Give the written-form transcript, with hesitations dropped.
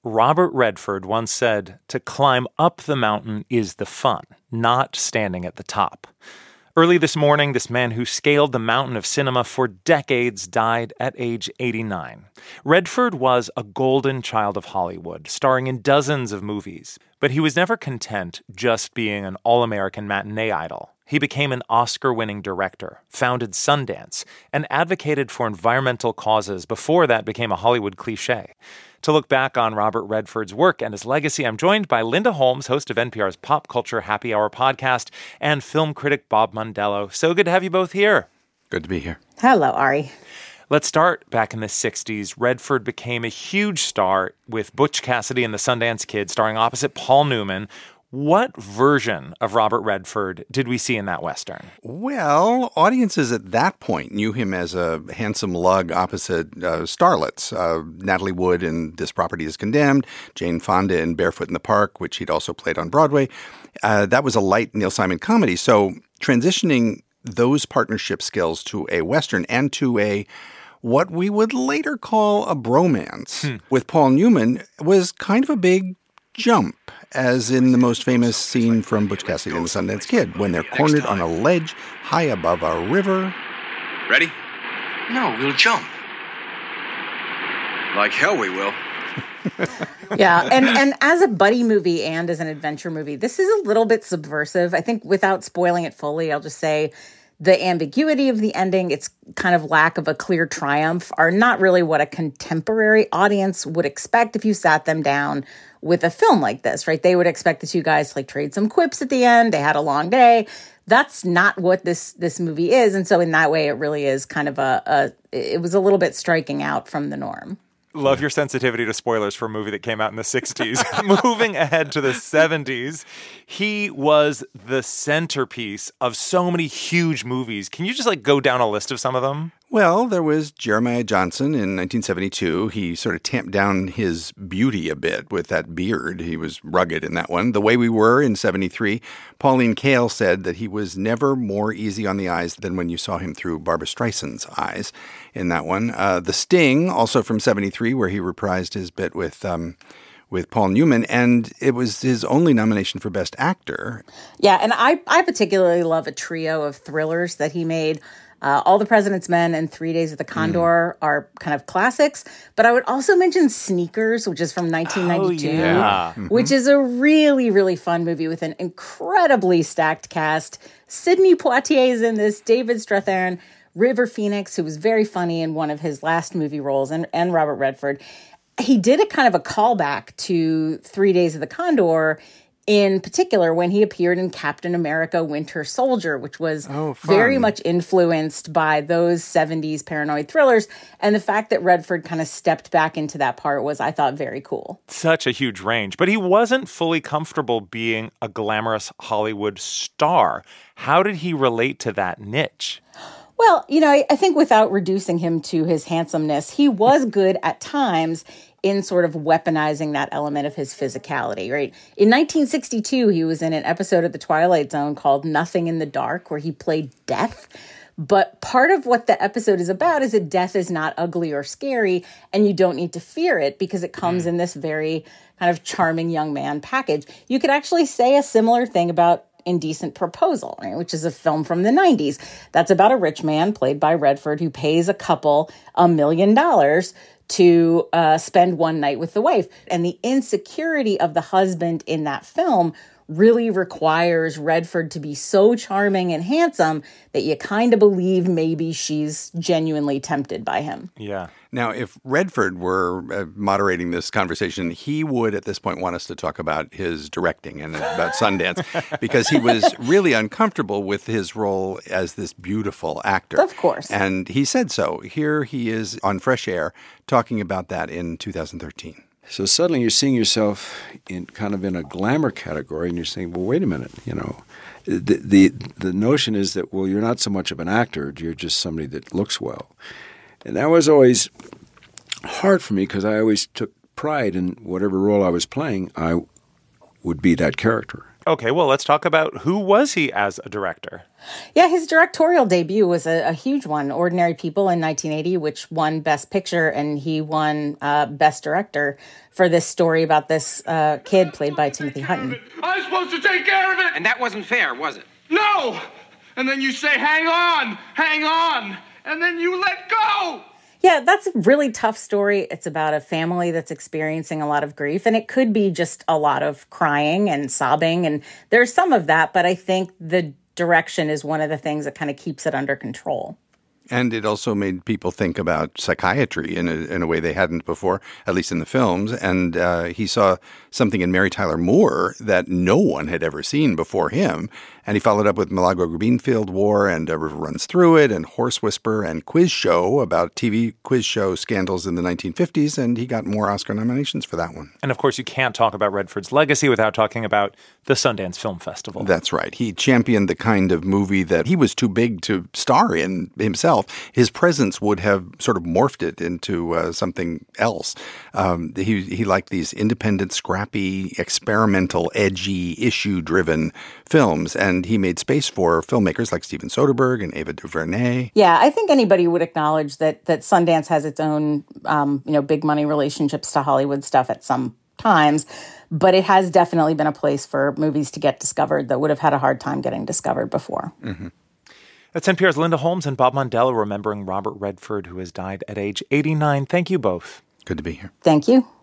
Robert Redford once said, "To climb up the mountain is the fun, not standing at the top." Early this morning, this man who scaled the mountain of cinema for decades died at age 89. Redford was a golden child of Hollywood, starring in dozens of movies. But he was never content just being an all-American matinee idol. He became an Oscar-winning director, founded Sundance, and advocated for environmental causes before that became a Hollywood cliché. To look back on Robert Redford's work and his legacy, I'm joined by Linda Holmes, host of NPR's Pop Culture Happy Hour podcast, and film critic Bob Mondello. So good to have you both here. Good to be here. Hello, Ari. Let's start back in the 60s. Redford became a huge star with Butch Cassidy and the Sundance Kid, starring opposite Paul Newman. What version of Robert Redford did we see in that Western? Well, audiences at that point knew him as a handsome lug opposite starlets. Natalie Wood in This Property is Condemned, Jane Fonda in Barefoot in the Park, which he'd also played on Broadway. That was a light Neil Simon comedy. So transitioning those partnership skills to a Western and to what we would later call a bromance with Paul Newman was kind of a big jump, as in the most famous scene from Butch Cassidy and the Sundance Kid, when they're cornered on a ledge high above a river. Ready? No, we'll jump. Like hell we will. Yeah, and as a buddy movie and as an adventure movie, this is a little bit subversive. I think without spoiling it fully, I'll just say the ambiguity of the ending, its kind of lack of a clear triumph, are not really what a contemporary audience would expect if you sat them down with a film like this, right? They would expect the two guys to like trade some quips at the end. They had a long day. That's not what this movie is. And so in that way, it really is kind of it was a little bit striking out from the norm. Love your sensitivity to spoilers for a movie that came out in the 60s. Moving ahead to the 70s, he was the centerpiece of so many huge movies. Can you just go down a list of some of them? Well, there was Jeremiah Johnson in 1972. He sort of tamped down his beauty a bit with that beard. He was rugged in that one. The Way We Were in 73. Pauline Kael said that he was never more easy on the eyes than when you saw him through Barbra Streisand's eyes in that one. The Sting, also from 73, where he reprised his bit with Paul Newman, and it was his only nomination for Best Actor. Yeah, and I particularly love a trio of thrillers that he made. All the President's Men and 3 Days of the Condor are kind of classics. But I would also mention Sneakers, which is from 1992, which is a really, really fun movie with an incredibly stacked cast. Sidney Poitier's in this, David Strathairn, River Phoenix, who was very funny in one of his last movie roles, and Robert Redford. He did a kind of a callback to 3 Days of the Condor, in particular when he appeared in Captain America Winter Soldier, which was very much influenced by those 70s paranoid thrillers. And the fact that Redford kind of stepped back into that part was, I thought, very cool. Such a huge range. But he wasn't fully comfortable being a glamorous Hollywood star. How did he relate to that niche? Well, I think without reducing him to his handsomeness, he was good at times in sort of weaponizing that element of his physicality, right? In 1962, he was in an episode of The Twilight Zone called Nothing in the Dark, where he played Death. But part of what the episode is about is that death is not ugly or scary, and you don't need to fear it because it comes in this very kind of charming young man package. You could actually say a similar thing about Indecent Proposal, right, which is a film from the 90s. That's about a rich man, played by Redford, who pays a couple $1 million to spend one night with the wife. And the insecurity of the husband in that film really requires Redford to be so charming and handsome that you kind of believe maybe she's genuinely tempted by him. Yeah. Now, if Redford were moderating this conversation, he would at this point want us to talk about his directing and about Sundance, because he was really uncomfortable with his role as this beautiful actor. Of course. And he said so. Here he is on Fresh Air talking about that in 2013. So suddenly you're seeing yourself in a glamour category, and you're saying, well, wait a minute, the notion is that, well, you're not so much of an actor, you're just somebody that looks well. And that was always hard for me because I always took pride in whatever role I was playing. I would be that character. Okay, well, let's talk about who was he as a director? Yeah, his directorial debut was a huge one. Ordinary People in 1980, which won Best Picture, and he won Best Director for this story about this kid played by Timothy Hutton. I was supposed to take care of it! And that wasn't fair, was it? No! And then you say, hang on, and then you let go! Yeah, that's a really tough story. It's about a family that's experiencing a lot of grief, and it could be just a lot of crying and sobbing, and there's some of that, but I think the direction is one of the things that kind of keeps it under control. And it also made people think about psychiatry in a way they hadn't before, at least in the films. And he saw something in Mary Tyler Moore that no one had ever seen before him. And he followed up with Milagro Greenfield War and A River Runs Through It and Horse Whisper and Quiz Show about TV quiz show scandals in the 1950s. And he got more Oscar nominations for that one. And of course, you can't talk about Redford's legacy without talking about the Sundance Film Festival. That's right. He championed the kind of movie that he was too big to star in himself. His presence would have sort of morphed it into something else. He liked these independent, scrappy, experimental, edgy, issue-driven films, and he made space for filmmakers like Steven Soderbergh and Ava DuVernay. Yeah, I think anybody would acknowledge that Sundance has its own, big money relationships to Hollywood stuff at some times, but it has definitely been a place for movies to get discovered that would have had a hard time getting discovered before. Mm-hmm. That's NPR's Linda Holmes and Bob Mondello remembering Robert Redford, who has died at age 89. Thank you both. Good to be here. Thank you.